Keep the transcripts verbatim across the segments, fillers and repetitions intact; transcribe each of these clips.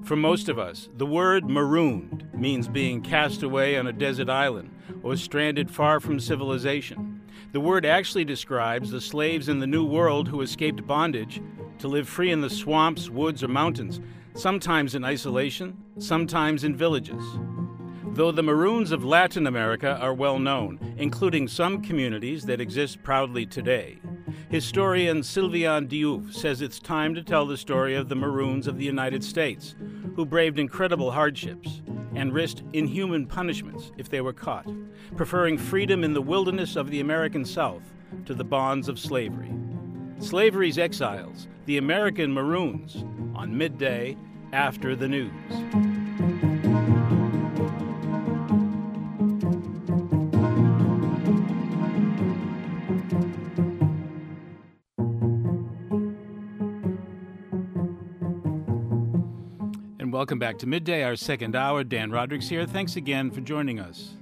For most of us, the word marooned means being cast away on a desert island or stranded far from civilization. The word actually describes the slaves in the New World who escaped bondage to live free in the swamps, woods, or mountains, sometimes in isolation, sometimes in villages. Though the Maroons of Latin America are well known, including some communities that exist proudly today, historian Sylviane Diouf says it's time to tell the story of the Maroons of the United States, who braved incredible hardships and risked inhuman punishments if they were caught, preferring freedom in the wilderness of the American South to the bonds of slavery. Slavery's Exiles, the American Maroons, on Midday after the news. And welcome back to Midday, our second hour. Dan Rodricks here. Thanks again for joining us.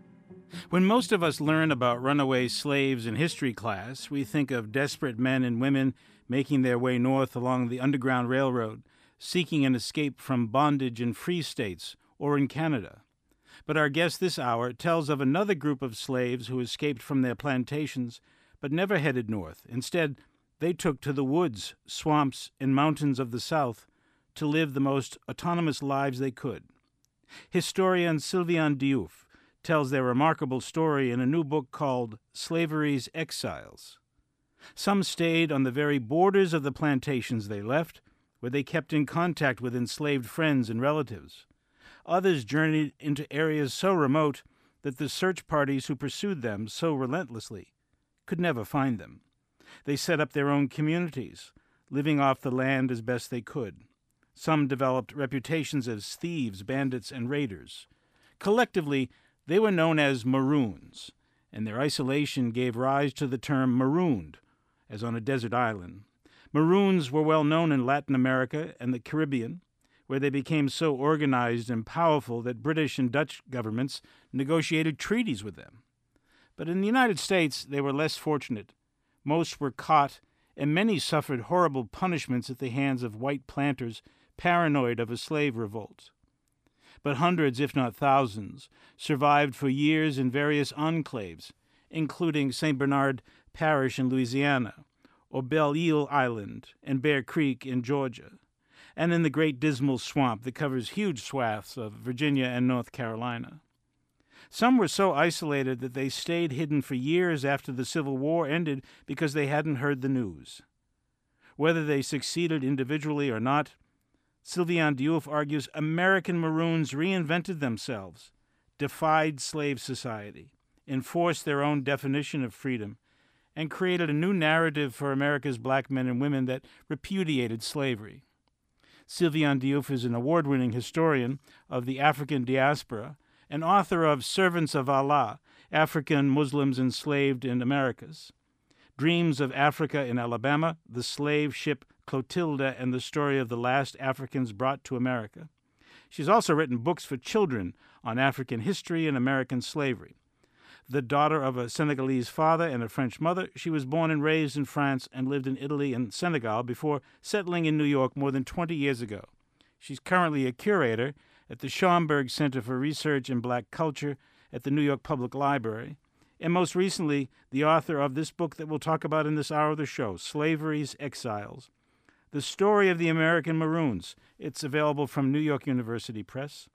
When most of us learn about runaway slaves in history class, we think of desperate men and women making their way north along the Underground Railroad, seeking an escape from bondage in free states or in Canada. But our guest this hour tells of another group of slaves who escaped from their plantations but never headed north. Instead, they took to the woods, swamps, and mountains of the South to live the most autonomous lives they could. Historian Sylviane Diouf tells their remarkable story in a new book called Slavery's Exiles. Some stayed on the very borders of the plantations they left, where they kept in contact with enslaved friends and relatives. Others journeyed into areas so remote that the search parties who pursued them so relentlessly could never find them. They set up their own communities, living off the land as best they could. Some developed reputations as thieves, bandits, and raiders. Collectively, they were known as Maroons, and their isolation gave rise to the term marooned, as on a desert island. Maroons were well known in Latin America and the Caribbean, where they became so organized and powerful that British and Dutch governments negotiated treaties with them. But in the United States, they were less fortunate. Most were caught, and many suffered horrible punishments at the hands of white planters paranoid of a slave revolt. But hundreds, if not thousands, survived for years in various enclaves, including Saint Bernard Parish in Louisiana, or Belle Isle Island and Bear Creek in Georgia, and in the Great Dismal Swamp that covers huge swaths of Virginia and North Carolina. Some were so isolated that they stayed hidden for years after the Civil War ended because they hadn't heard the news. Whether they succeeded individually or not, Sylviane Diouf argues American Maroons reinvented themselves, defied slave society, enforced their own definition of freedom, and created a new narrative for America's black men and women that repudiated slavery. Sylviane Diouf is an award-winning historian of the African diaspora and author of Servants of Allah, African Muslims Enslaved in Americas, Dreams of Africa in Alabama, The Slave Ship Clotilda, and the story of the last Africans brought to America. She's also written books for children on African history and American slavery. The daughter of a Senegalese father and a French mother, she was born and raised in France and lived in Italy and Senegal before settling in New York more than twenty years ago. She's currently a curator at the Schomburg Center for Research in Black Culture at the New York Public Library, and most recently, the author of this book that we'll talk about in this hour of the show, Slavery's Exiles, The Story of the American Maroons. It's available from New York University Press.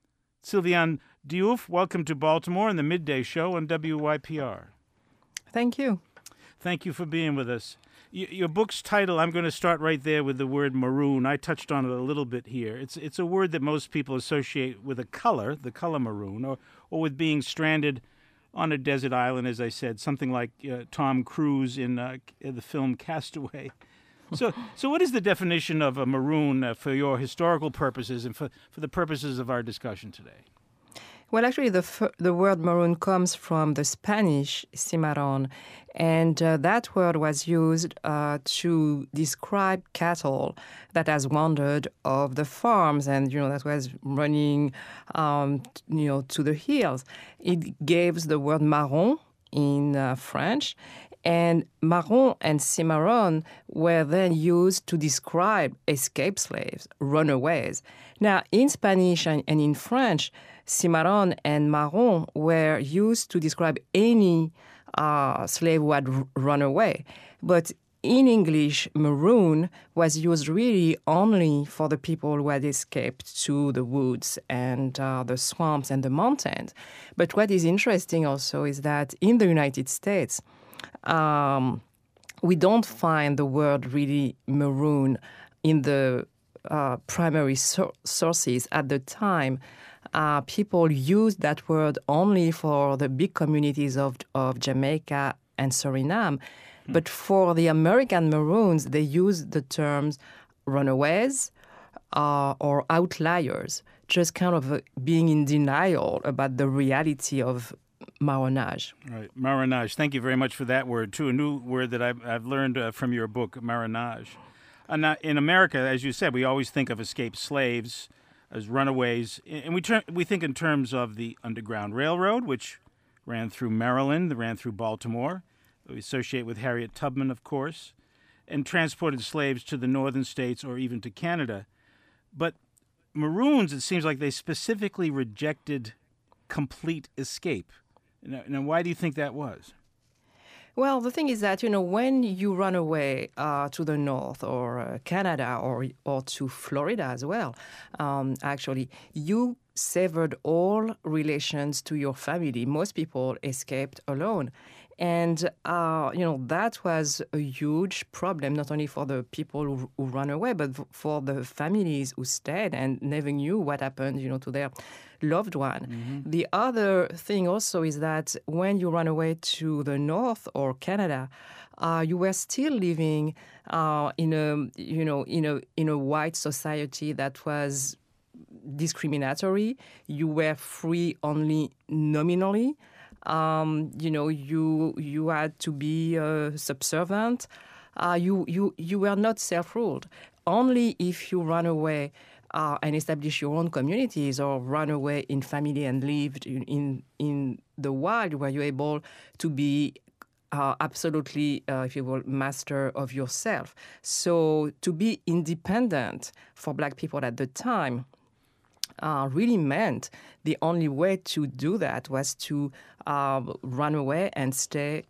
Sylviane Diouf, welcome to Baltimore and the Midday Show on W Y P R. Thank you. Thank you for being with us. Y- your book's title, I'm going to start right there with the word maroon. I touched on it a little bit here. It's it's a word that most people associate with a color, the color maroon, or, or with being stranded on a desert island, as I said, something like uh, Tom Cruise in, uh, in the film Castaway. So, so what is the definition of a maroon uh, for your historical purposes and for, for the purposes of our discussion today? Well, actually, the f- the word maroon comes from the Spanish cimarron, and uh, that word was used uh, to describe cattle that has wandered off the farms and, you know, that was running, um, you know, to the hills. It gives the word marron in uh, French, And marron and cimarron were then used to describe escaped slaves, runaways. Now, in Spanish and, and in French, cimarron and marron were used to describe any uh, slave who had r- run away. But in English, maroon was used really only for the people who had escaped to the woods and uh, the swamps and the mountains. But what is interesting also is that in the United States, um, we don't find the word really maroon in the uh, primary so- sources at the time. Uh, people used that word only for the big communities of, of Jamaica and Suriname. But for the American Maroons, they used the terms runaways uh, or outliers, just kind of uh, being in denial about the reality of marronage. Right, marronage. Thank you very much for that word, too. A new word that I've, I've learned uh, from your book, marronage. Uh, now, in America, as you said, we always think of escaped slaves as runaways, and we ter- we think in terms of the Underground Railroad, which ran through Maryland, ran through Baltimore. We associate with Harriet Tubman, of course, and transported slaves to the northern states or even to Canada. But Maroons, it seems like they specifically rejected complete escape. Now, now why do you think that was? Well, the thing is that, you know, when you run away uh, to the north or uh, Canada or or to Florida as well, um, actually, you severed all relations to your family. Most people escaped alone. And, uh, you know, that was a huge problem, not only for the people who, who ran away, but for the families who stayed and never knew what happened, you know, to their loved one. Mm-hmm. The other thing also is that when you run away to the north or Canada, uh, you were still living uh, in a, you know, in a in a white society that was discriminatory. You were free only nominally. Um, you know, you you had to be uh, subservient. Uh, you you you were not self-ruled. Only if you run away uh, and establish your own communities, or run away in family and lived in in, in the wild, were you able to be uh, absolutely, uh, if you will, master of yourself. So to be independent for Black people at the time Uh, really meant the only way to do that was to uh, run away and stay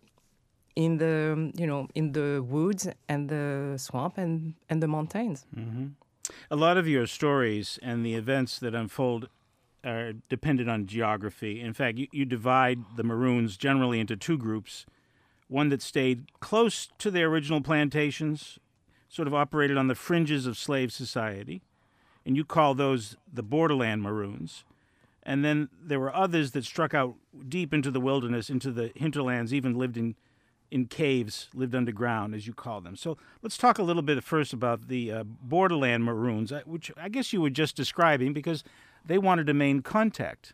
in the, you know, in the woods and the swamp and, and the mountains. Mm-hmm. A lot of your stories and the events that unfold are dependent on geography. In fact, you, you divide the Maroons generally into two groups, one that stayed close to their original plantations, sort of operated on the fringes of slave society, and you call those the borderland Maroons. And then there were others that struck out deep into the wilderness, into the hinterlands, even lived in, in caves, lived underground, as you call them. So let's talk a little bit first about the uh, borderland Maroons, which I guess you were just describing, because they wanted to maintain contact.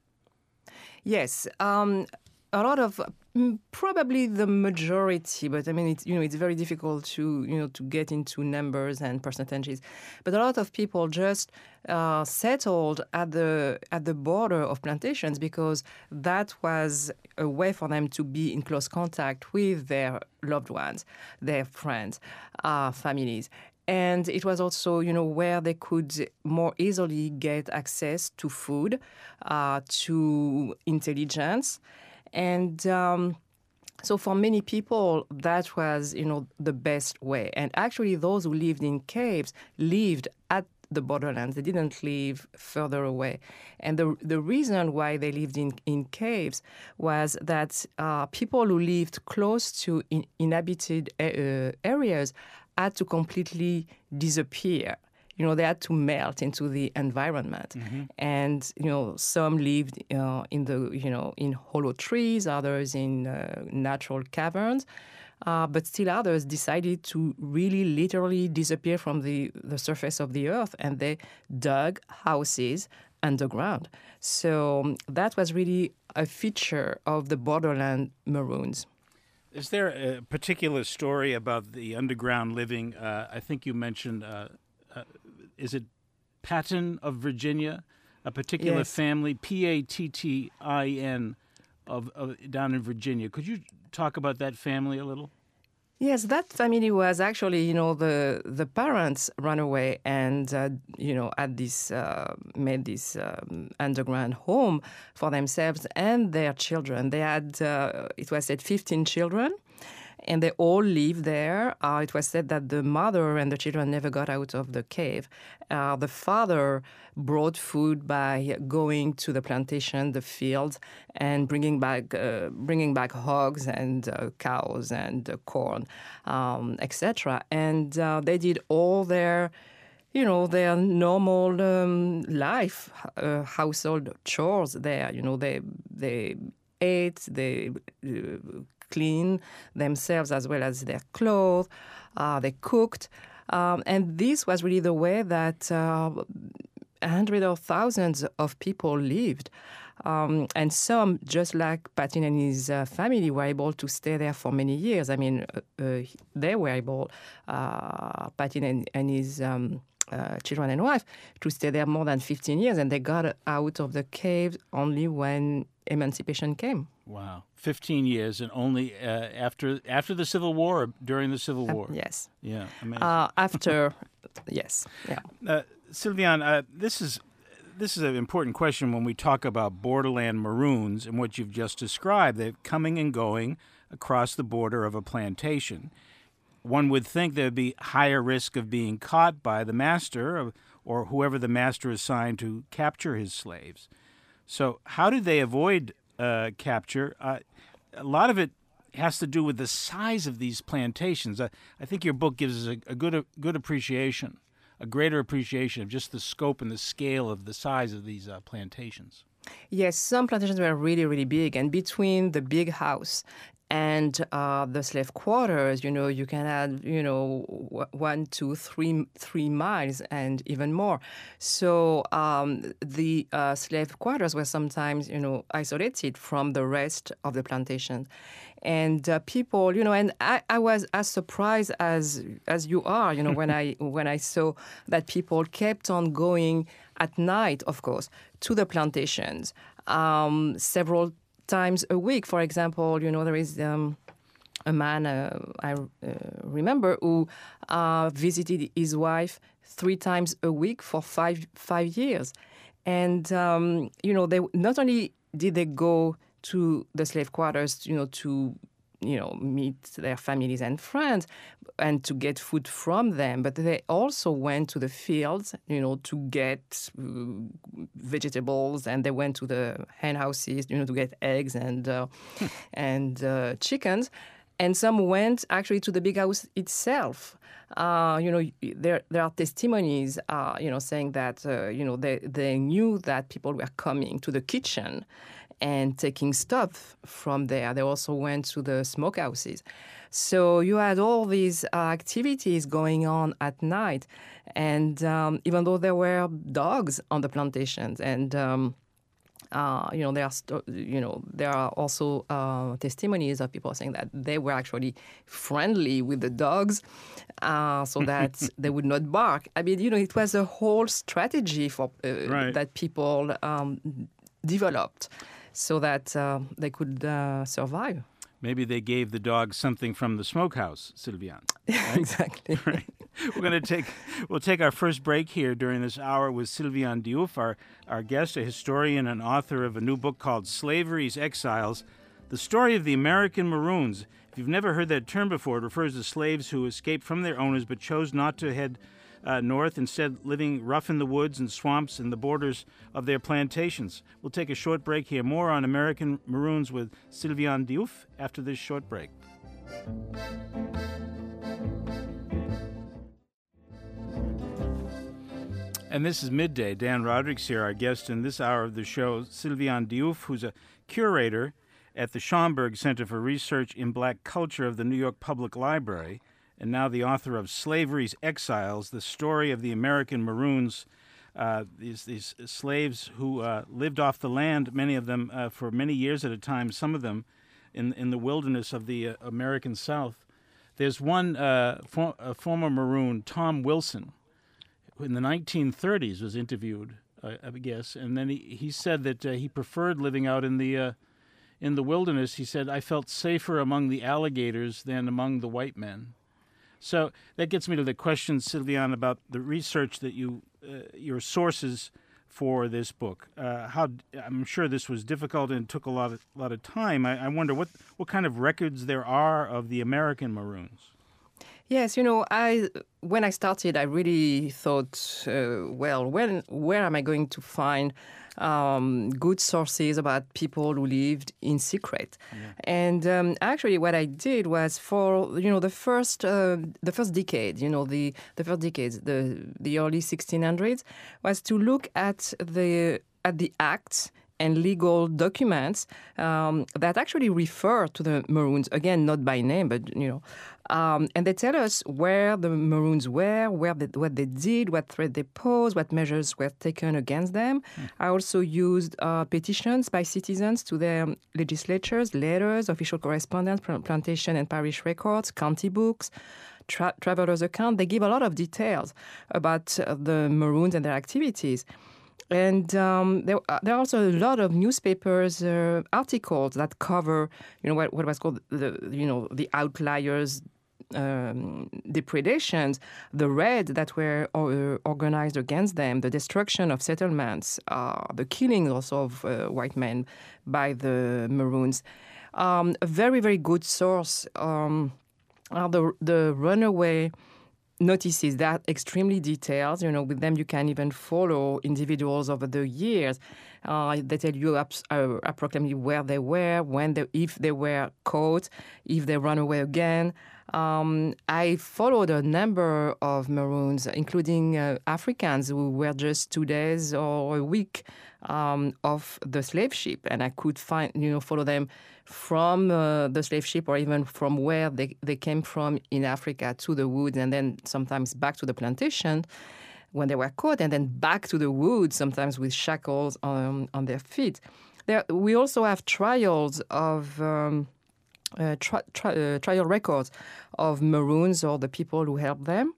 Yes. Um, a lot of, probably the majority, but I mean, it's, you know, it's very difficult to, you know, to get into numbers and percentages. But a lot of people just uh, settled at the at the border of plantations because that was a way for them to be in close contact with their loved ones, their friends, uh, families. And it was also, you know, where they could more easily get access to food, uh, to intelligence. And um, so for many people, that was, you know, the best way. And actually, those who lived in caves lived at the borderlands. They didn't live further away. And the the reason why they lived in, in caves was that uh, people who lived close to in, inhabited uh, areas had to completely disappear. You know, they had to melt into the environment. Mm-hmm. And, you know, some lived uh, in the, you know, in hollow trees, others in uh, natural caverns. Uh, but still others decided to really literally disappear from the, the surface of the earth, and they dug houses underground. So that was really a feature of the borderland Maroons. Is there a particular story about the underground living? Uh, I think you mentioned, uh, uh, is it Patton of Virginia? A particular yes. family, P A T T I N of, of down in Virginia. Could you talk about that family a little? Yes, that family was actually, you know, the the parents ran away and, uh, you know, had this uh, made this um, underground home for themselves and their children. They had, uh, it was said, fifteen children, and they all lived there. Uh, it was said that the mother and the children never got out of the cave. Uh, the father brought food by going to the plantation, the fields, and bringing back uh, bringing back hogs and uh, cows and uh, corn, um, et cetera. And uh, they did all their, you know, their normal um, life, uh, household chores there. You know, they they ate, they uh, cleaned themselves as well as their clothes. Uh, they cooked. Um, and this was really the way that uh, hundreds or thousands of people lived. Um, and some, just like Patin and his uh, family, were able to stay there for many years. I mean, uh, uh, they were able, uh, Patin and, and his um, uh, children and wife, to stay there more than fifteen years. And they got out of the cave only when emancipation came. Wow, fifteen years, and only uh, after after the Civil War, or during the Civil War. Uh, yes. Yeah, amazing. Uh, after, yes, yeah. Uh, Sylviane, uh, this is this is an important question when we talk about borderland Maroons and what you've just described. They're coming and going across the border of a plantation. One would think there'd be higher risk of being caught by the master or, or whoever the master assigned to capture his slaves. So how did they avoid uh, capture? Uh, a lot of it has to do with the size of these plantations. I, I think your book gives us a, a good a good appreciation, a greater appreciation of just the scope and the scale of the size of these uh, plantations. Yes, some plantations were really, really big. And between the big house and uh, the slave quarters, you know, you can add, you know, one, two, three, three miles and even more. So um, the uh, slave quarters were sometimes, you know, isolated from the rest of the plantation. And uh, people, you know, and I, I was as surprised as as you are, you know, when I when I saw that people kept on going at night, of course, to the plantations um, several times a week. For example, you know, there is um, a man uh, I uh, remember who uh, visited his wife three times a week for five five years, and um, you know, they not only did they go to the slave quarters, you know, to you know meet their families and friends and to get food from them, but they also went to the fields, you know, to get uh, vegetables, and they went to the hen houses, you know, to get eggs and uh, and uh, chickens, and some went actually to the big house itself. Uh, you know, there there are testimonies, uh, you know, saying that uh, you know they they knew that people were coming to the kitchen and taking stuff from there. They also went to the smokehouses. So you had all these uh, activities going on at night. And um, even though there were dogs on the plantations, and um, uh, you know, there are st- you know there are also uh, testimonies of people saying that they were actually friendly with the dogs, uh, so that they would not bark. I mean, you know, it was a whole strategy for uh, right. that people um, developed, so that uh, they could uh, survive. Maybe they gave the dogs something from the smokehouse, Sylviane. Right? Exactly. Right. We're going to take we'll take our first break here during this hour with Sylviane Diouf, our our guest, a historian and author of a new book called Slavery's Exiles: The Story of the American Maroons. If you've never heard that term before, it refers to slaves who escaped from their owners but chose not to head Uh, north, instead living rough in the woods and swamps and the borders of their plantations. We'll take a short break here. More on American Maroons with Sylviane Diouf after this short break. And this is Midday. Dan Rodrigues here, our guest in this hour of the show, Sylviane Diouf, who's a curator at the Schomburg Center for Research in Black Culture of the New York Public Library, and now the author of Slavery's Exiles: The Story of the American Maroons, uh, these these slaves who uh, lived off the land, many of them uh, for many years at a time, some of them in in the wilderness of the uh, American South. There's one uh, for, a former Maroon, Tom Wilson, who in the nineteen thirties was interviewed, uh, I guess, and then he, he said that uh, he preferred living out in the uh, in the wilderness, he said, I felt safer among the alligators than among the white men. So that gets me to the question, Sylviane, about the research that you, uh, your sources for this book. Uh, how I'm sure this was difficult and took a lot of lot of time. I, I wonder what what kind of records there are of the American Maroons. Yes, you know, I when I started, I really thought, uh, well, when where am I going to find um, good sources about people who lived in secret? Yeah. And um, actually, what I did was for you know the first uh, the first decade, you know the the first decades, the the early sixteen hundreds, was to look at the at the acts and legal documents um, that actually refer to the Maroons, again, not by name, but, you know, um, and they tell us where the Maroons were, where they, what they did, what threat they posed, what measures were taken against them. Mm. I also used uh, petitions by citizens to their legislatures, letters, official correspondence, plantation and parish records, county books, tra- travelers' account. They give a lot of details about uh, the Maroons and their activities. And um, there, uh, there are also a lot of newspapers uh, articles that cover, you know, what, what was called the, you know, the outliers, um, depredations, the raids that were uh, organized against them, the destruction of settlements, uh, the killing also of uh, white men by the Maroons. Um, a very, very good source um, are the the runaway notices that extremely detailed. You know, with them you can even follow individuals over the years. Uh, they tell you up, uh, approximately where they were, when they, if they were caught, if they run away again. Um, I followed a number of Maroons, including uh, Africans who were just two days or a week um, off the slave ship, and I could find, you know, follow them from uh, the slave ship or even from where they, they came from in Africa to the woods, and then sometimes back to the plantation when they were caught, and then back to the woods, sometimes with shackles on, on their feet. There, we also have trials of um, uh, tri- tri- uh, trial records of Maroons or the people who helped them.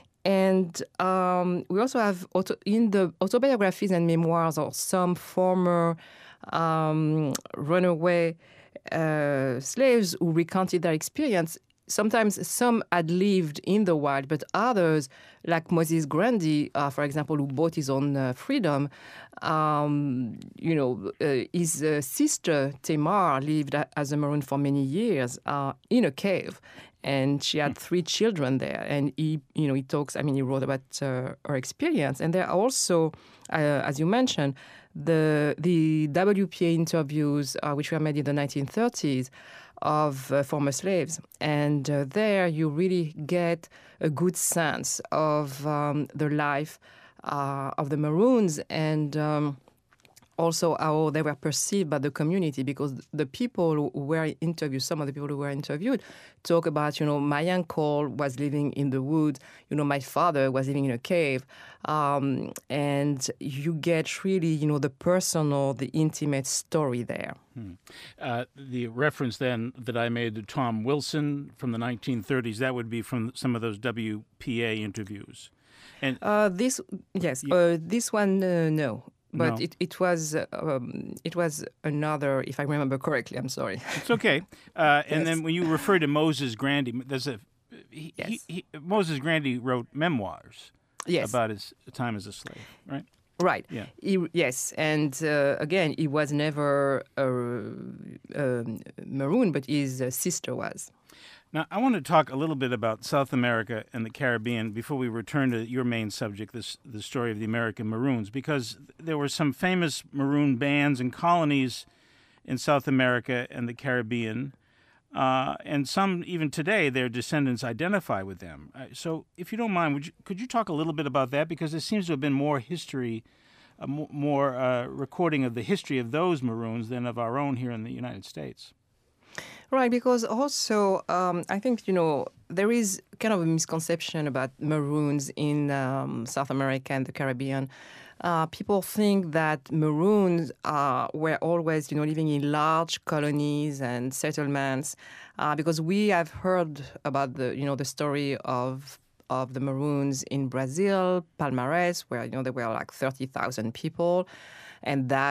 And um, we also have, auto- in the autobiographies and memoirs of some former um, runaway uh, slaves who recounted their experience. Sometimes some had lived in the wild, but others, like Moses Grundy, uh, for example, who bought his own uh, freedom, um, you know, uh, his uh, sister, Tamar, lived as a Maroon for many years uh, in a cave. And she had three children there. And he, you know, he talks, I mean, he wrote about uh, her experience. And there are also, uh, as you mentioned, the the W P A interviews, uh, which were made in the nineteen thirties, of uh, former slaves. And uh, there you really get a good sense of um, the life uh, of the Maroons and um, also how they were perceived by the community, because the people who were interviewed, some of the people who were interviewed, talk about, you know, my uncle was living in the woods, you know, my father was living in a cave. Um, and you get really, you know, the personal, the intimate story there. Hmm. Uh, the reference then that I made to Tom Wilson from the nineteen thirties, that would be from some of those W P A interviews. And uh, this, yes, you, uh, this one, uh, no. But no. it, it was um, it was another, if I remember correctly. I'm sorry. It's okay. Uh, and yes. Then when you refer to Moses Grundy, there's a he, yes. he, he, Moses Grundy wrote memoirs yes. about his time as a slave, right? Right. Yeah. He, yes, and uh, again, he was never a, a Maroon, but his uh, sister was. Now, I want to talk a little bit about South America and the Caribbean before we return to your main subject, this the story of the American Maroons, because there were some famous Maroon bands and colonies in South America and the Caribbean, uh, and some, even today, their descendants identify with them. Uh, so, if you don't mind, would you, could you talk a little bit about that? Because there seems to have been more history, uh, more uh, recording of the history of those Maroons than of our own here in the United States. Right, because also um, I think, you know, there is kind of a misconception about Maroons in um, South America and the Caribbean. Uh, people think that Maroons uh, were always, you know, living in large colonies and settlements, uh, because we have heard about the, you know, the story of of the Maroons in Brazil, Palmares, where, you know, there were like thirty thousand people. And that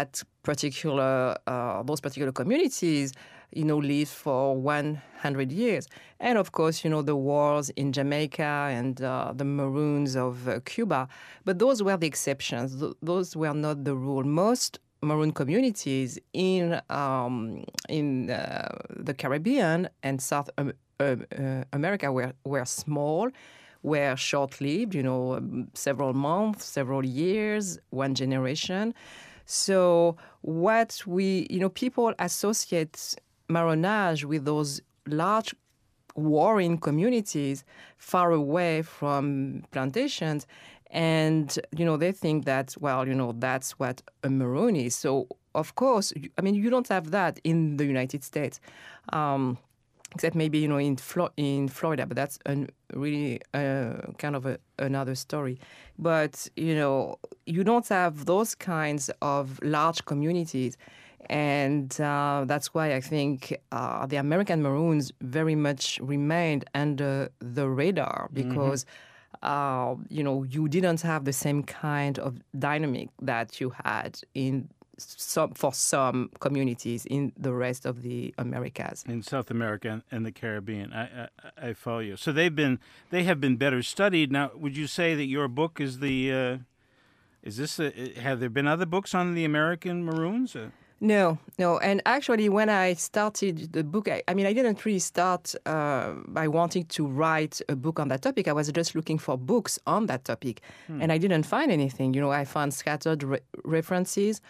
particular uh, those particular communities, you know, lived for one hundred years. And of course, you know, the wars in Jamaica and uh, the Maroons of uh, Cuba. But those were the exceptions. Th- those were not the rule. Most Maroon communities in um, in uh, the Caribbean and South um, uh, uh, America were, were small, were short-lived, you know, um, several months, several years, one generation. So what we, you know, people associate Marronage with those large warring communities far away from plantations. And, you know, they think that, well, you know, that's what a Maroon is. So, of course, I mean, you don't have that in the United States, um, except maybe, you know, in Flo- in Florida, but that's an, really uh, kind of a, another story. But, you know, you don't have those kinds of large communities. And uh, that's why I think uh, the American Maroons very much remained under the radar because, mm-hmm. uh, you know, you didn't have the same kind of dynamic that you had in some, for some communities in the rest of the Americas. In South America and the Caribbean. I, I, I follow you. So they've been, they have been better studied. Now, would you say that your book is the, uh, is this, a, have there been other books on the American Maroons? Or? No, no. And actually, when I started the book, I, I mean, I didn't really start uh, by wanting to write a book on that topic. I was just looking for books on that topic. Hmm. And I didn't find anything. You know, I found scattered re- references.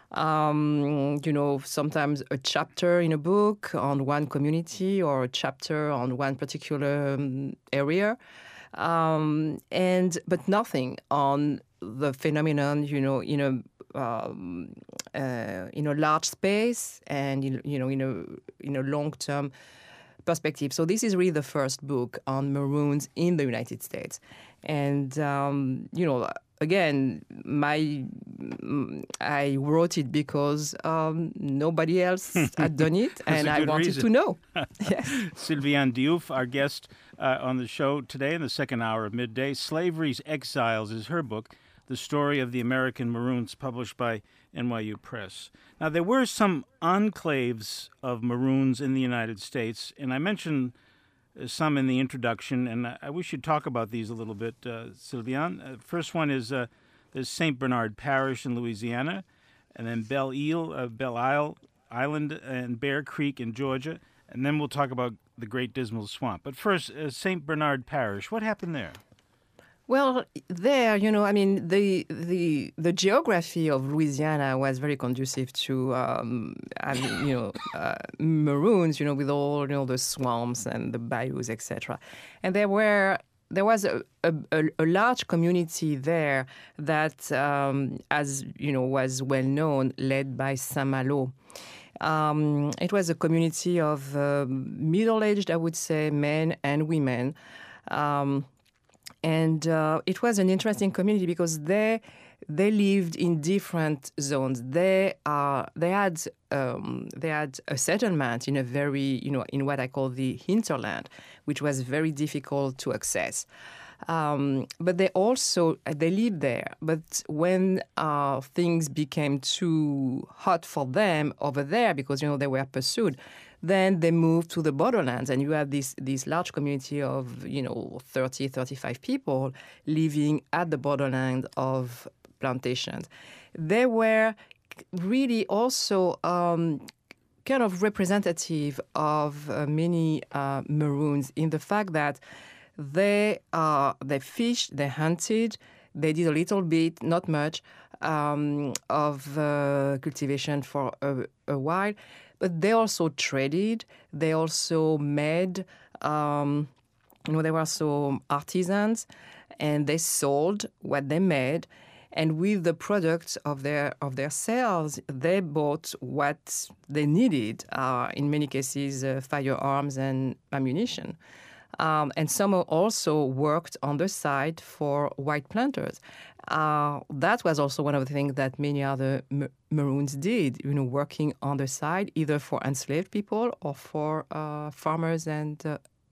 Um, you know, sometimes a chapter in a book on one community or a chapter on one particular um, area. Um, and but nothing on the phenomenon, you know, in a Um, uh, in a large space and in, you know in a in a long-term perspective. So this is really the first book on Maroons in the United States, and um, you know again, my I wrote it because um, nobody else had done it, and I wanted reason. to know. Yes. Sylviane Diouf, our guest uh, on the show today in the second hour of Midday. Slavery's Exiles is her book. The Story of the American Maroons, published by N Y U Press. Now, there were some enclaves of Maroons in the United States, and I mentioned some in the introduction, and I wish you'd talk about these a little bit, uh, Sylviane. Uh, first one is uh, there's Saint Bernard Parish in Louisiana, and then Belle Isle, uh, Belle Isle Island and Bear Creek in Georgia, and then we'll talk about the Great Dismal Swamp. But first, uh, Saint Bernard Parish, what happened there? Well, there, you know, I mean, the the the geography of Louisiana was very conducive to, um, I mean, you know, uh, Maroons, you know, with all, you know, the swamps and the bayous, et cetera. And there were there was a, a, a large community there that, um, as you know, was well known, led by Saint-Malo. Um, it was a community of uh, middle-aged, I would say, men and women. Um, And uh, it was an interesting community because they they lived in different zones. They uh, they had um, they had a settlement in a very you know in what I call the hinterland, which was very difficult to access. Um, but they also they lived there. But when uh, things became too hot for them over there, because you know they were pursued, then they moved to the borderlands, and you have this this large community of you know thirty, thirty-five people living at the borderland of plantations. They were really also um, kind of representative of uh, many uh, Maroons in the fact that they uh, they fished, they hunted, they did a little bit, not much, um, of uh, cultivation for a, a while. But they also traded. They also made, um, you know, they were also artisans, and they sold what they made. And with the products of their of their sales, they bought what they needed. Uh, in many cases, uh, firearms and ammunition. Um, and some also worked on the side for white planters. Uh, that was also one of the things that many other ma- Maroons did, you know, working on the side, either for enslaved people or for uh, farmers and uh,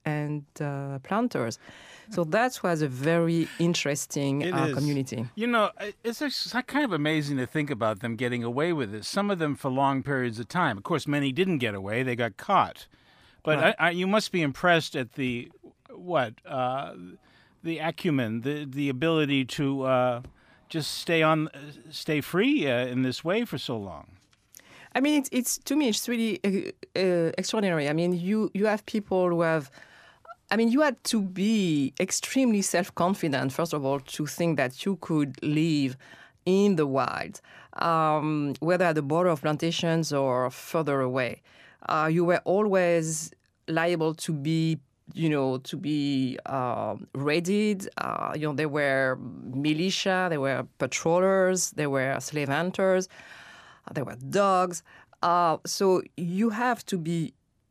and uh, planters. So that was a very interesting It uh, is. community. You know, I- it's just kind of amazing to think about them getting away with it. Some of them for long periods of time. Of course, many didn't get away; they got caught. But Right. I, I, you must be impressed at the what uh, the acumen, the the ability to uh, just stay on, stay free uh, in this way for so long. I mean, it's, it's to me, it's really uh, uh, extraordinary. I mean, you you have people who have. I mean, you had to be extremely self-confident, first of all, to think that you could live in the wild, um, whether at the border of plantations or further away. Uh, you were always liable to be, you know, to be uh, raided. Uh, you know, there were militia, there were patrollers, there were slave hunters, uh, there were dogs. Uh, so you have to be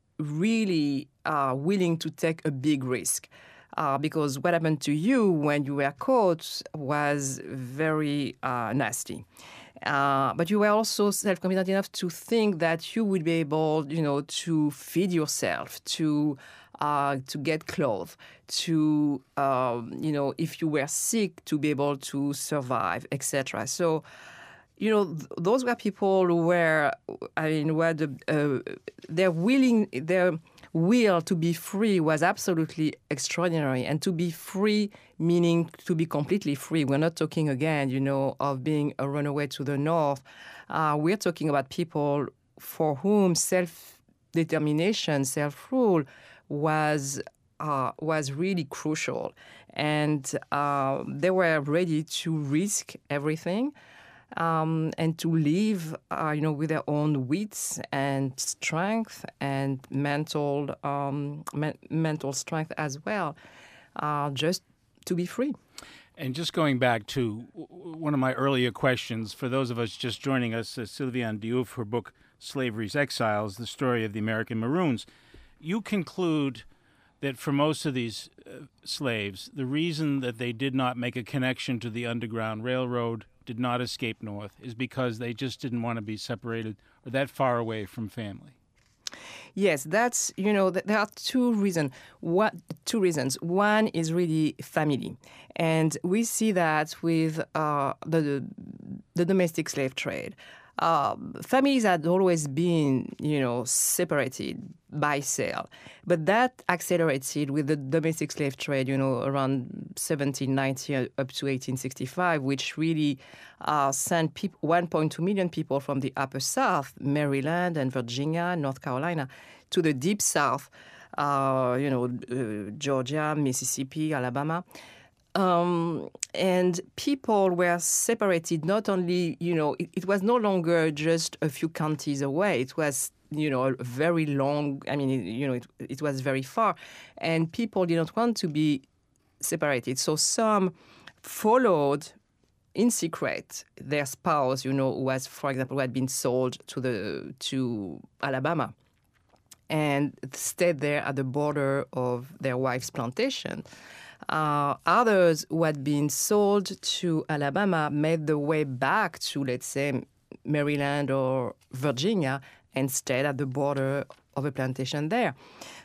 really uh, willing to take a big risk. Uh, because what happened to you when you were caught was very uh, nasty. Uh, but you were also self-confident enough to think that you would be able, you know, to feed yourself, to uh, to get clothes, to, um, you know, if you were sick, to be able to survive, et cetera. So, you know, th- those were people who were, I mean, were the, uh, their willing, their will to be free was absolutely extraordinary. And to be free, meaning to be completely free. We're not talking again, you know, of being a runaway to the north. Uh, we're talking about people for whom self-determination, self-rule was uh, was really crucial. And uh, they were ready to risk everything. Um, and to live, uh, you know, with their own wits and strength and mental um, me- mental strength as well, uh, just to be free. And just going back to w- one of my earlier questions, for those of us just joining us, uh, Sylviane Diouf, her book Slavery's Exiles, the story of the American Maroons, you conclude that for most of these uh, slaves, the reason that they did not make a connection to the Underground Railroad, did not escape north, is because they just didn't want to be separated or that far away from family. Yes, that's, you know, th- there are two reasons. What two reasons? One is really family, and we see that with uh, the the domestic slave trade. Uh, families had always been, you know, separated by sale, but that accelerated with the domestic slave trade, you know, around seventeen ninety up to eighteen sixty-five, which really uh, sent people, one point two million people from the upper South, Maryland and Virginia, North Carolina, to the deep South, uh, you know, uh, Georgia, Mississippi, Alabama. Um, and people were separated not only, you know, it, it was no longer just a few counties away. It was, you know, a very long, I mean, it, you know, it, it was very far. And people did not want to be separated. So some followed in secret their spouse, you know, who was, for example, who had been sold to the to Alabama and stayed there at the border of their wife's plantation. Uh, others who had been sold to Alabama made the way back to, let's say, Maryland or Virginia and stayed at the border of a plantation there.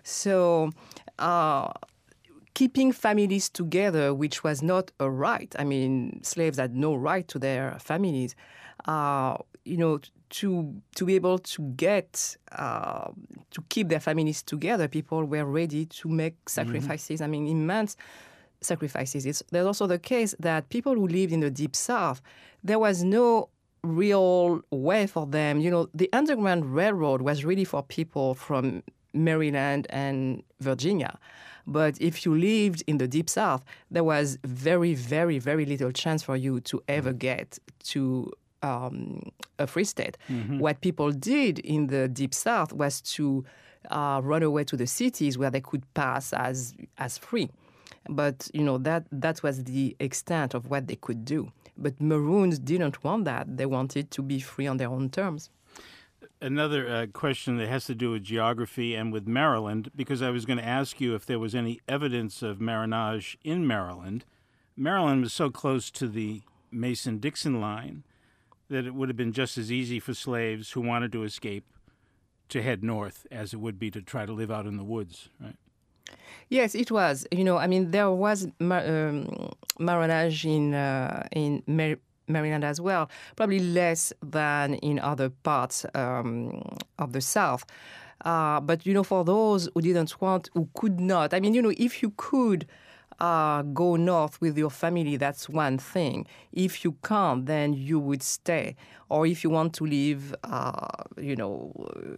So uh, keeping families together, which was not a right, I mean, slaves had no right to their families, uh, you know, to to be able to get, uh, to keep their families together, people were ready to make sacrifices, mm-hmm. I mean, immense sacrifices. It's, there's also the case that people who lived in the Deep South, there was no real way for them. You know, the Underground Railroad was really for people from Maryland and Virginia. But if you lived in the Deep South, there was very, very, very little chance for you to ever get to um, a free state. Mm-hmm. What people did in the Deep South was to uh, run away to the cities where they could pass as as free. But, you know, that, that was the extent of what they could do. But Maroons didn't want that. They wanted to be free on their own terms. Another uh, question that has to do with geography and with Maryland, because I was going to ask you if there was any evidence of marronage in Maryland. Maryland was so close to the Mason-Dixon line that it would have been just as easy for slaves who wanted to escape to head north as it would be to try to live out in the woods, right? Yes, it was. You know, I mean, there was mar- um, Marronage in uh, in Mar- Maryland as well, probably less than in other parts um, of the South. Uh, but you know, for those who didn't want, who could not, I mean, you know, if you could uh, go north with your family, that's one thing. If you can't, then you would stay. Or if you want to live, uh, you know,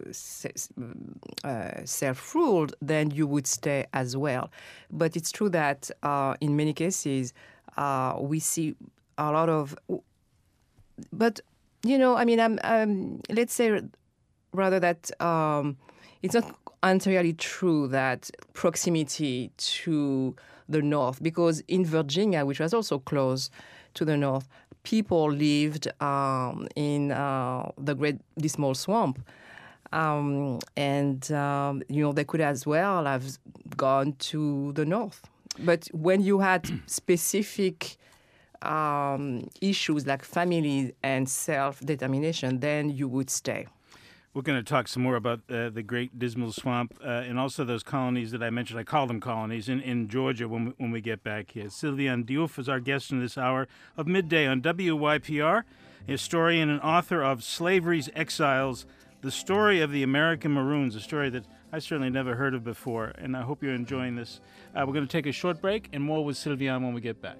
uh, self-ruled, then you would stay as well. But it's true that uh, in many cases, uh, we see a lot of... But, you know, I mean, I'm, um, let's say rather that um, it's not entirely true that proximity to the north, because in Virginia, which was also close to the north, people lived um, in uh, the Great Dismal Swamp. Um, and, um, you know, they could as well have gone to the north. But when you had specific um, issues like family and self-determination, then you would stay. We're going to talk some more about uh, the Great Dismal Swamp uh, and also those colonies that I mentioned. I call them colonies in, in Georgia when we, when we get back here. Sylviane Diouf is our guest in this hour of Midday on W Y P R, historian and author of Slavery's Exiles, the story of the American Maroons, a story that I certainly never heard of before, and I hope you're enjoying this. Uh, we're going to take a short break and more with Sylviane when we get back.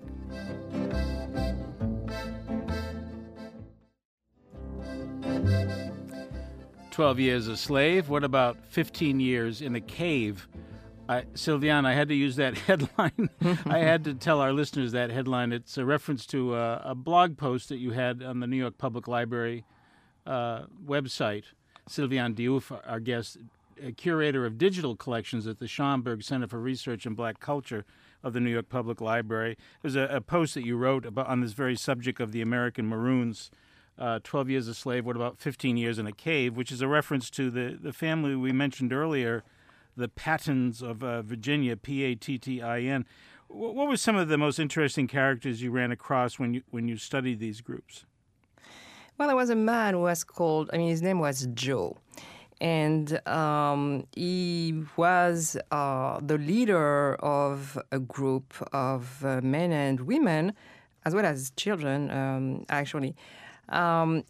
twelve years a slave. What about fifteen years in a cave? I, Sylviane, I had to use that headline. I had to tell our listeners that headline. It's a reference to a, a blog post that you had on the New York Public Library uh, website. Sylviane Diouf, our guest, a curator of digital collections at the Schomburg Center for Research in Black Culture of the New York Public Library. There's a, a post that you wrote about on this very subject of the American Maroons. Uh, twelve years a slave, what about fifteen years in a cave, which is a reference to the, the family we mentioned earlier, the Pattons of uh, Virginia, P A T T I N. W- what were some of the most interesting characters you ran across when you when you studied these groups? Well, there was a man who was called, I mean, his name was Joe. And um, he was uh, the leader of a group of uh, men and women, as well as children, um, actually. Um,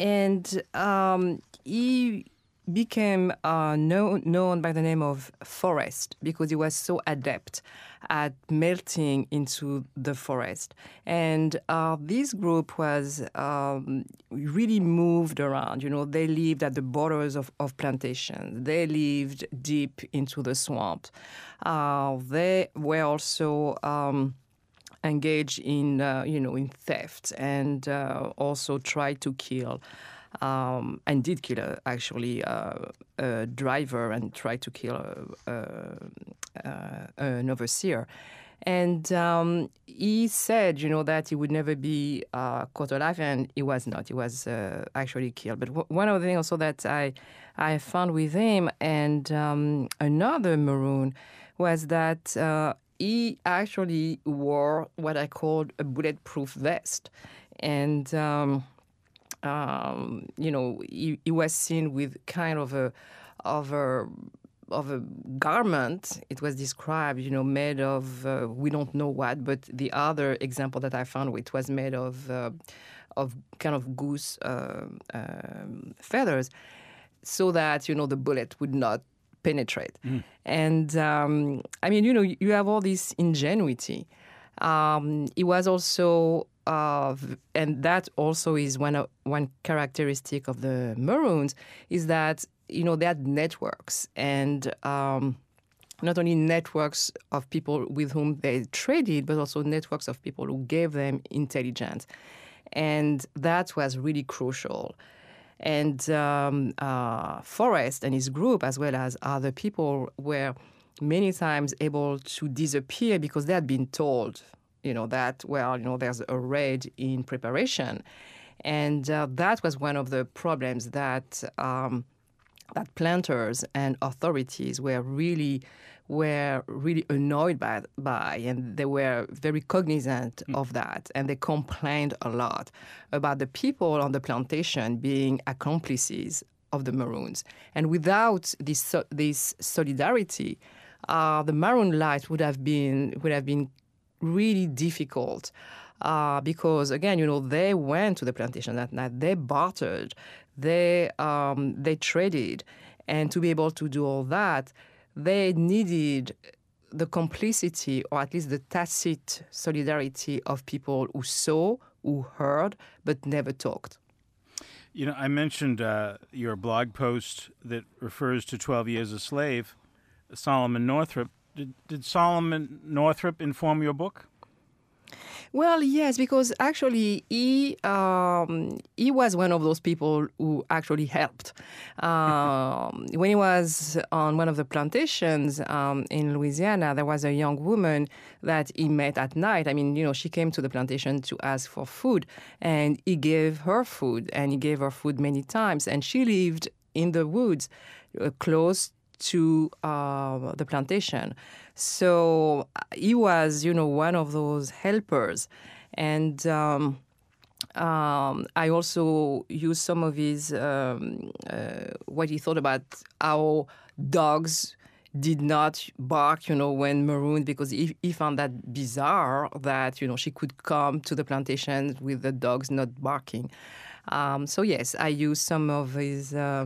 and um, he became uh, known, known by the name of Forrest because he was so adept at melting into the forest. And uh, this group was um, really moved around. You know, they lived at the borders of, of plantations. They lived deep into the swamp. Uh, they were also... Um, engaged in, uh, you know, in theft and uh, also tried to kill, um, and did kill, uh, actually, uh, a driver and tried to kill a, a, a, an overseer. And um, he said, you know, that he would never be uh, caught alive, and he was not. He was uh, actually killed. But w- one of the things also that I, I found with him and um, another Maroon was that uh, he actually wore what I called a bulletproof vest. And, um, um, you know, he, he was seen with kind of a, of a, of a garment. It was described, you know, made of, uh, we don't know what, but the other example that I found, it was made of, uh, of kind of goose uh, um, feathers, so that, you know, the bullet would not penetrate. Mm. And, um, I mean, you know, you have all this ingenuity. Um, it was also, uh, and that also is one, of, one characteristic of the Maroons, is that, you know, they had networks, and um, not only networks of people with whom they traded, but also networks of people who gave them intelligence. And that was really crucial. And um, uh, Forrest and his group, as well as other people, were many times able to disappear because they had been told, you know, that, well, you know, there's a raid in preparation. And uh, that was one of the problems that um, that planters and authorities were really were really annoyed by, by, and they were very cognizant mm. of that, and they complained a lot about the people on the plantation being accomplices of the Maroons. And without this this solidarity, uh, the Maroon life would have been would have been really difficult uh, because again, you know, they went to the plantation that night, they bartered, they um, they traded, and to be able to do all that, they needed the complicity, or at least the tacit solidarity of people who saw, who heard, but never talked. You know, I mentioned uh, your blog post that refers to twelve Years a Slave, Solomon Northup. Did, did Solomon Northup inform your book? Well, yes, because actually he um, he was one of those people who actually helped. Um, when he was on one of the plantations um, in Louisiana, there was a young woman that he met at night. I mean, you know, she came to the plantation to ask for food, and he gave her food, and he gave her food many times. And she lived in the woods, uh, close to uh, the plantation. So he was, you know, one of those helpers. And um, um, I also used some of his, um, uh, what he thought about how dogs did not bark, you know, when marooned, because he, he found that bizarre that, you know, she could come to the plantation with the dogs not barking. Um, so, yes, I used some of his... Uh,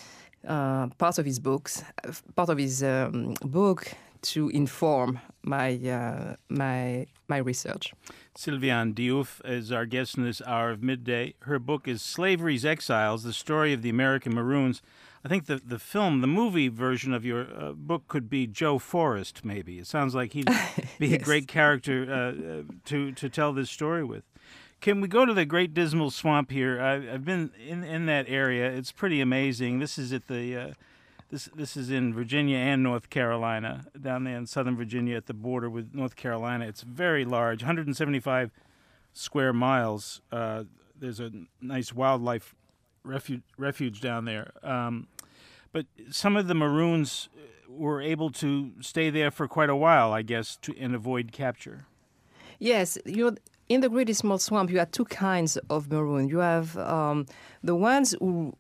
Uh, part of his books, part of his um, book to inform my uh, my my research. Sylviane Diouf is our guest in this hour of midday. Her book is Slavery's Exiles: The Story of the American Maroons. I think the the film, the movie version of your uh, book could be Joe Forrest. Maybe it sounds like he'd be yes. a great character uh, to to tell this story with. Can we go to the Great Dismal Swamp here? I, I've been in, in that area. It's pretty amazing. This is at the uh, this this is in Virginia and North Carolina, down there in Southern Virginia at the border with North Carolina. It's very large, one hundred seventy-five square miles. Uh, there's a nice wildlife refuge refuge down there. Um, but some of the Maroons were able to stay there for quite a while, I guess, to and avoid capture. Yes, you know. In the Great Dismal Swamp, you have two kinds of maroon. You have um, the ones who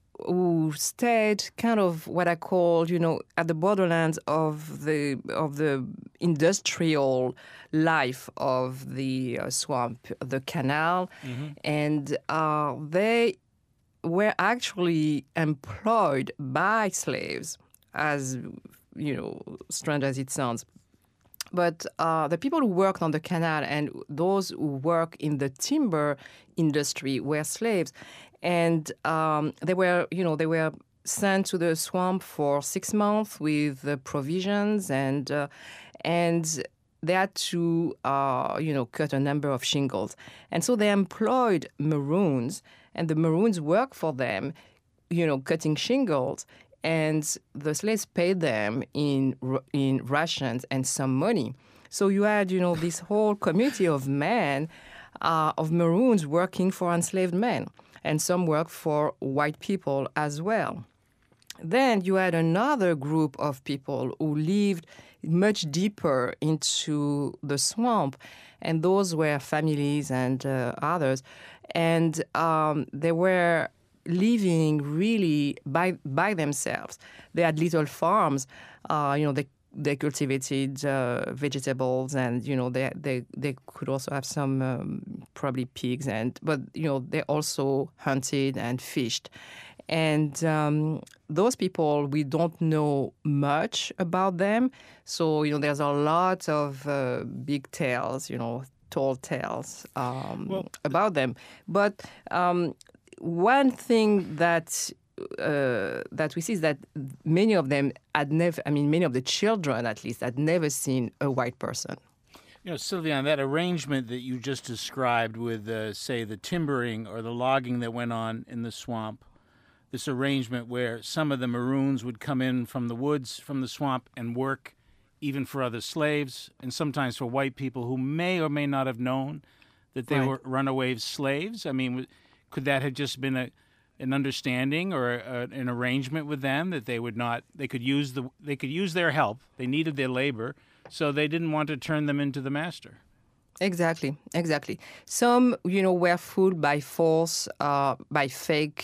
who stayed kind of what I call, you know, at the borderlands of the of the industrial life of the uh, swamp, the canal, mm-hmm. and uh, they were actually employed by slaves, as you know, strange as it sounds. But uh, the people who worked on the canal and those who work in the timber industry were slaves, and um, they were, you know, they were sent to the swamp for six months with uh, provisions, and uh, and they had to, uh, you know, cut a number of shingles, and so they employed maroons, and the maroons worked for them, you know, cutting shingles. And the slaves paid them in in rations and some money. So you had, you know, this whole community of men, uh, of maroons working for enslaved men, and some worked for white people as well. Then you had another group of people who lived much deeper into the swamp, and those were families and uh, others, and um, they were living really by by themselves. They had little farms. Uh, you know, they they cultivated uh, vegetables, and you know they they they could also have some um, probably pigs, and but you know they also hunted and fished. And um, those people, we don't know much about them. So you know, there's a lot of uh, big tales, you know, tall tales um, well, about them, but. Um, One thing that uh, that we see is that many of them had never, I mean, many of the children at least, had never seen a white person. You know, Sylviane, that arrangement that you just described with, uh, say, the timbering or the logging that went on in the swamp, this arrangement where some of the maroons would come in from the woods, from the swamp, and work even for other slaves, and sometimes for white people who may or may not have known that they right. were runaway slaves. I mean, could that have just been a, an understanding or a, an arrangement with them that they would not, they could use the, they could use their help, they needed their labor, so they didn't want to turn them into the master? Exactly, exactly. Some, you know, were fooled by force, uh, by fake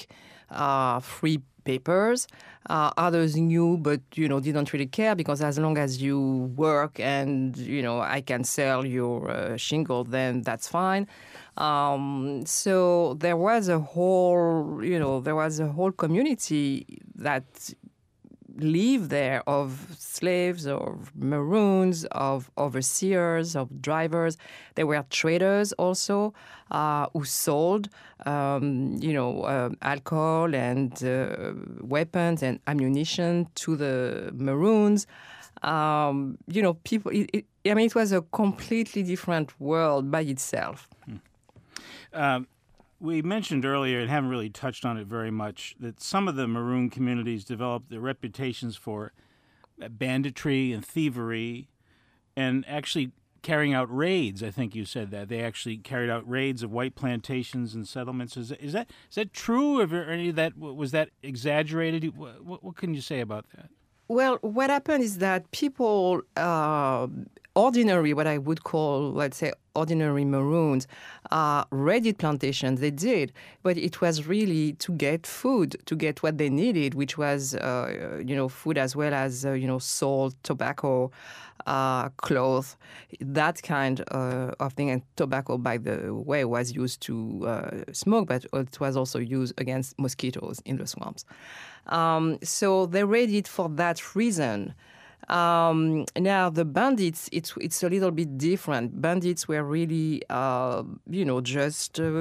uh, free papers. Uh, others knew, but you know, didn't really care because as long as you work and you know, I can sell your uh, shingle, then that's fine. Um, so there was a whole, you know, there was a whole community that lived there of slaves, of maroons, of overseers, of drivers. There were traders also uh, who sold, um, you know, uh, alcohol and uh, weapons and ammunition to the maroons. Um, you know, people. It, it, I mean, it was a completely different world by itself. Hmm. Um, We mentioned earlier, and haven't really touched on it very much, that some of the Maroon communities developed their reputations for banditry and thievery and actually carrying out raids. I think you said that. They actually carried out raids of white plantations and settlements. Is that, is that, is that true? Or any of that, was that exaggerated? What, what can you say about that? Well, what happened is that people, uh, ordinary, what I would call, let's say, ordinary Maroons, uh, raided plantations. They did, but it was really to get food, to get what they needed, which was, uh, you know, food as well as, uh, you know, salt, tobacco, uh, clothes, that kind uh, of thing. And tobacco, by the way, was used to uh, smoke, but it was also used against mosquitoes in the swamps. Um, so they raided for that reason. Um, now, the bandits, it's it's a little bit different. Bandits were really, uh, you know, just uh,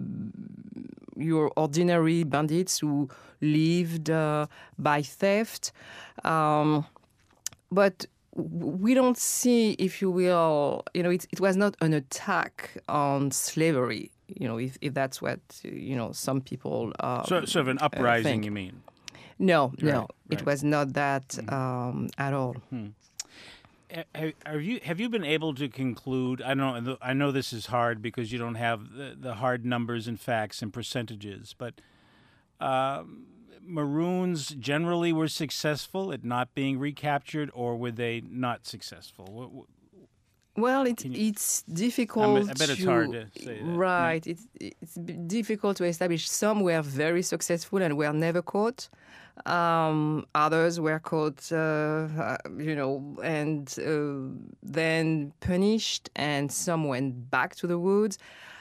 your ordinary bandits who lived uh, by theft. Um, but we don't see, if you will, you know, it, it was not an attack on slavery, you know, if, if that's what, you know, some people um, so, sort of an uprising, uh, you mean? No, right, no, right. It was not that um, at all. Hmm. Have, have you have you been able to conclude? I don't know. I know this is hard because you don't have the, the hard numbers and facts and percentages. But uh, Maroons generally were successful at not being recaptured, or were they not successful? What, what, Well, it, you, it's difficult. I bet it's to, hard to say that. Right. Yeah. It's, it's difficult to establish. Some were very successful and were never caught. Um, others were caught, uh, you know, and uh, then punished, and some went back to the woods,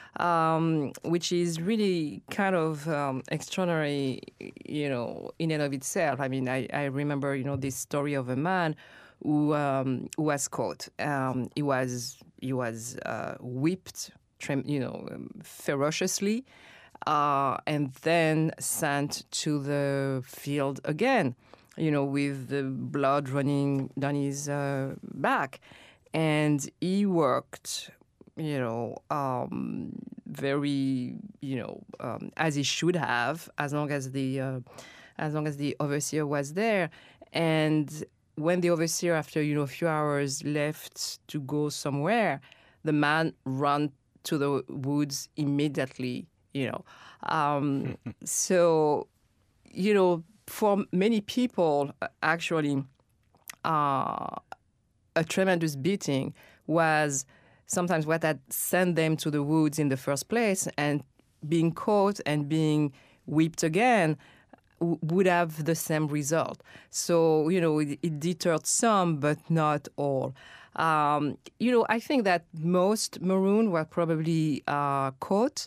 um, which is really kind of um, extraordinary, you know, in and of itself. I mean, I, I remember, you know, this story of a man who um, who was caught. Um, he was he was uh, whipped, you know, ferociously. Uh, and then sent to the field again, you know, with the blood running down his uh, back. And he worked, you know, um, very, you know, um, as he should have, as long as the, uh, as long as the overseer was there. And when the overseer, after, you know, a few hours left to go somewhere, the man ran to the woods immediately. You know, um, so, you know, for many people, actually, uh, a tremendous beating was sometimes what had sent them to the woods in the first place, and being caught and being whipped again w- would have the same result. So, you know, it, it deterred some, but not all. Um, you know, I think that most Maroon were probably uh, caught.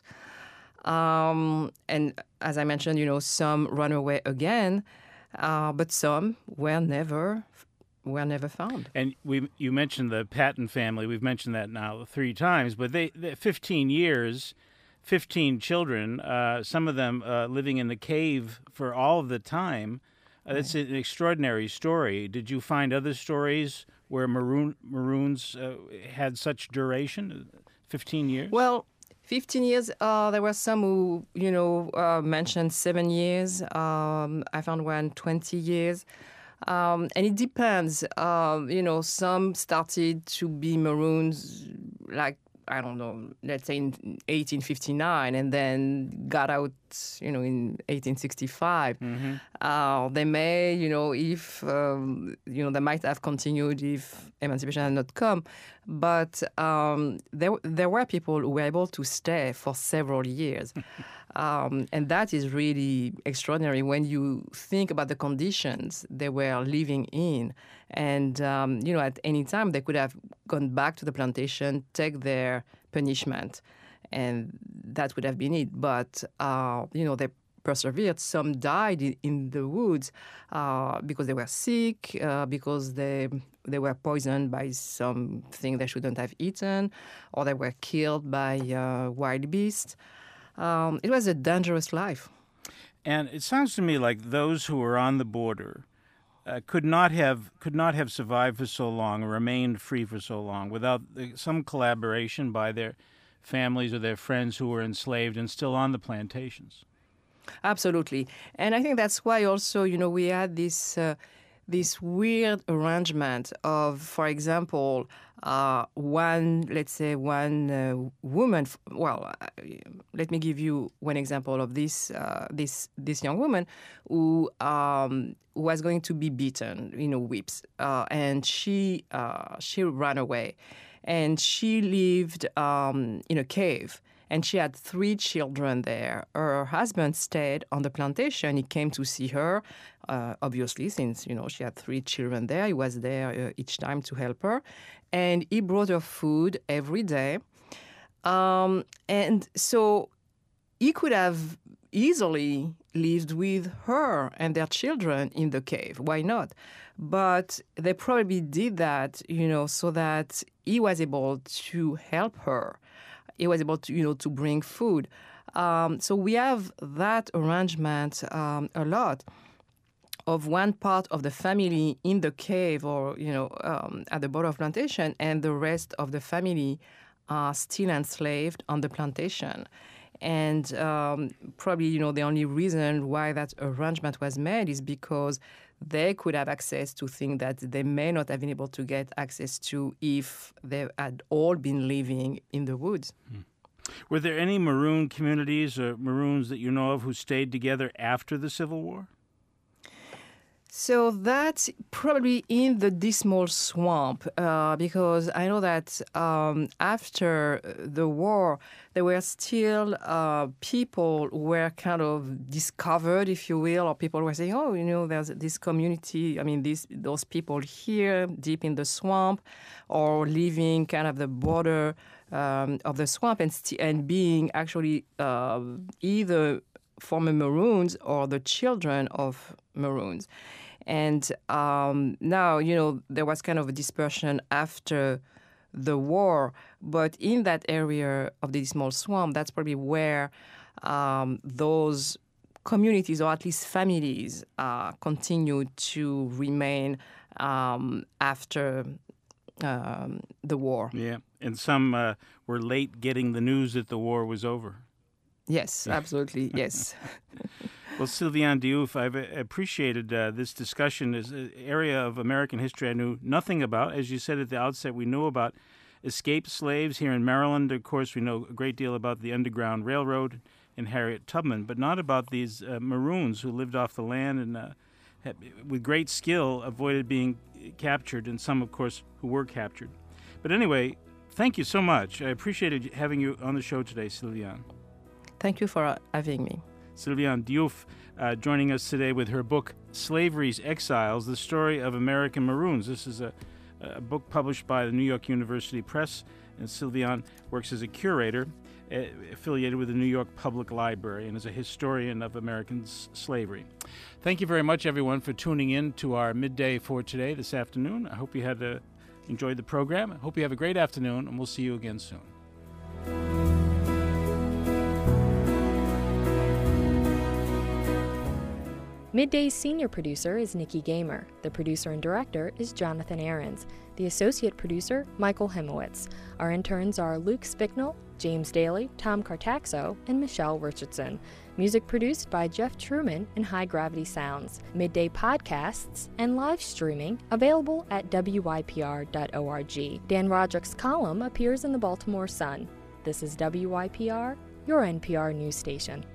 Um, and as I mentioned, you know, some run away again, uh, but some were never were never found. And we, you mentioned the Patton family. We've mentioned that now three times. But they, they fifteen years, fifteen children. Uh, some of them uh, living in the cave for all of the time. Uh, that's an extraordinary story. Did you find other stories where maroon maroons uh, had such duration? Fifteen years. Well. fifteen years, uh, there were some who, you know, uh, mentioned seven years. Um, I found one twenty years. Um, and it depends. Um, you know, some started to be Maroons, like, I don't know, let's say in eighteen fifty-nine, and then got out, you know, in eighteen sixty-five. Mm-hmm. Uh, they may, you know, if, um, you know, they might have continued if emancipation had not come. But um, there, there were people who were able to stay for several years. Um, and that is really extraordinary when you think about the conditions they were living in. And, um, you know, at any time they could have gone back to the plantation, take their punishment, and that would have been it. But, uh, you know, they persevered. Some died in, in the woods uh, because they were sick, uh, because they they were poisoned by something they shouldn't have eaten, or they were killed by uh, wild beasts. Um, it was a dangerous life. And it sounds to me like those who were on the border uh, could not have could not have survived for so long or remained free for so long without some collaboration by their families or their friends who were enslaved and still on the plantations. Absolutely. And I think that's why also, you know, we had this uh, this weird arrangement of, for example, uh, one, let's say one uh, woman, well, uh, let me give you one example of this uh, this this young woman who um, was going to be beaten, you know, whips, uh, and she uh, she ran away. And she lived um, in a cave. And she had three children there. Her husband stayed on the plantation. He came to see her, uh, obviously, since, you know, she had three children there. He was there uh, each time to help her. And he brought her food every day. Um, and so he could have easily lived with her and their children in the cave. Why not? But they probably did that, you know, so that he was able to help her. He was able to, you know, to bring food. Um, so we have that arrangement um, a lot of one part of the family in the cave or, you know, um, at the border of plantation, and the rest of the family are still enslaved on the plantation. And um, probably, you know, the only reason why that arrangement was made is because they could have access to things that they may not have been able to get access to if they had all been living in the woods. Hmm. Were there any Maroon communities or Maroons that you know of who stayed together after the Civil War? So that's probably in the Dismal Swamp, uh, because I know that um, after the war, there were still uh, people who were kind of discovered, if you will, or people were saying, oh, you know, there's this community, I mean, these those people here deep in the swamp or living kind of the border um, of the swamp and, st- and being actually uh, either former Maroons or the children of Maroons. And um, now, you know, there was kind of a dispersion after the war, but in that area of the Dismal Swamp, that's probably where um, those communities, or at least families, uh, continued to remain um, after um, the war. Yeah, and some uh, were late getting the news that the war was over. Yes, absolutely, yes. Well, Sylviane Diouf, I've appreciated uh, this discussion. As an area of American history I knew nothing about. As you said at the outset, we knew about escaped slaves here in Maryland. Of course, we know a great deal about the Underground Railroad and Harriet Tubman, but not about these uh, Maroons who lived off the land and uh, had, with great skill avoided being captured, and some, of course, who were captured. But anyway, thank you so much. I appreciated having you on the show today, Sylviane. Thank you for having me. Sylviane Diouf uh, joining us today with her book, Slavery's Exiles, The Story of American Maroons. This is a, a book published by the New York University Press, and Sylviane works as a curator uh, affiliated with the New York Public Library and is a historian of American s- slavery. Thank you very much, everyone, for tuning in to our midday for today, this afternoon. I hope you had uh, enjoyed the program. I hope you have a great afternoon, and we'll see you again soon. Midday's senior producer is Nikki Gamer. The producer and director is Jonathan Ahrens. The associate producer, Michael Hemowitz. Our interns are Luke Spicknell, James Daly, Tom Cartaxo, and Michelle Richardson. Music produced by Jeff Truman and High Gravity Sounds. Midday podcasts and live streaming available at W Y P R dot org. Dan Roderick's column appears in the Baltimore Sun. This is W Y P R, your N P R news station.